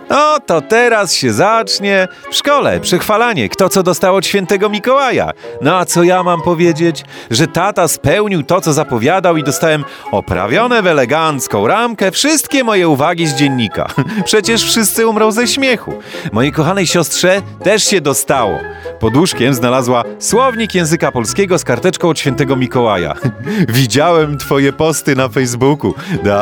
O, to teraz się zacznie w szkole przechwalanie, kto co dostał od świętego Mikołaja. No a co ja mam powiedzieć? Że tata spełnił to, co zapowiadał i dostałem oprawione w elegancką ramkę wszystkie moje uwagi z dziennika. Przecież wszyscy umrą ze śmiechu. Mojej kochanej siostrze też się dostało. Pod łóżkiem znalazła słownik języka polskiego z karteczką od świętego Mikołaja. Widziałem twoje posty na Facebooku.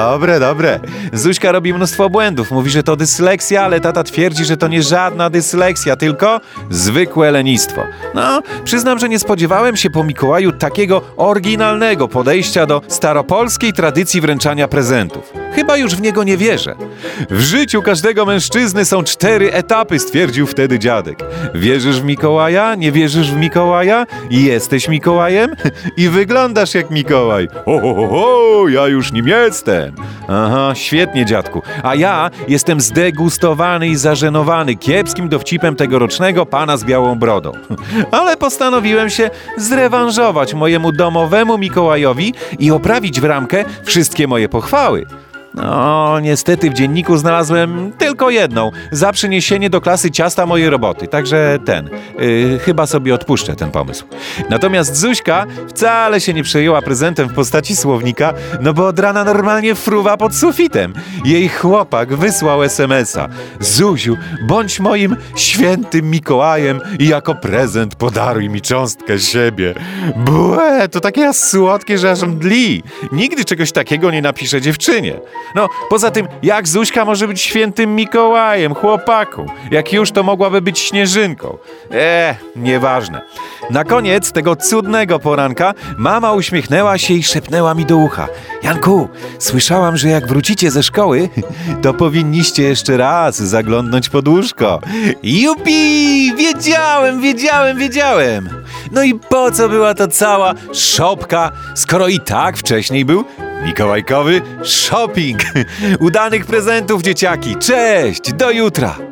Dobre. Zuśka robi mnóstwo błędów. Mówi, że to dysleksja, ale tata twierdzi, że to nie żadna dysleksja, tylko zwykłe lenistwo. No, przyznam, że nie spodziewałem się po Mikołaju takiego oryginalnego podejścia do staropolskiej tradycji wręczania prezentów. Chyba już w niego nie wierzę. W życiu każdego mężczyzny są 4 etapy, stwierdził wtedy dziadek. Wierzysz w Mikołaja? Nie wierzysz w Mikołaja? Jesteś Mikołajem? I wyglądasz jak Mikołaj. Ho, ja już nim jestem. Aha, świetnie, dziadku. A ja jestem zdegustowany i zażenowany kiepskim dowcipem tegorocznego pana z białą brodą. Ale postanowiłem się zrewanżować mojemu domowemu Mikołajowi i oprawić w ramkę wszystkie moje pochwały. No, niestety w dzienniku znalazłem tylko jedną. Za przyniesienie do klasy ciasta mojej roboty. Także chyba sobie odpuszczę ten pomysł. Natomiast Zuśka wcale się nie przejęła prezentem w postaci słownika, no bo od rana normalnie fruwa pod sufitem. Jej chłopak wysłał SMS-a. Zuziu, bądź moim świętym Mikołajem i jako prezent podaruj mi cząstkę siebie. Błe, to takie słodkie, że aż mdli. Nigdy czegoś takiego nie napiszę dziewczynie. No, poza tym, jak Zuśka może być świętym Mikołajem, chłopaku? Jak już, to mogłaby być Śnieżynką. Nieważne. Na koniec tego cudnego poranka mama uśmiechnęła się i szepnęła mi do ucha. Janku, słyszałam, że jak wrócicie ze szkoły, to powinniście jeszcze raz zaglądnąć pod łóżko. Jupi! Wiedziałem! No i po co była ta cała szopka, skoro i tak wcześniej był mikołajkowy shopping. Udanych prezentów, dzieciaki. Cześć, do jutra.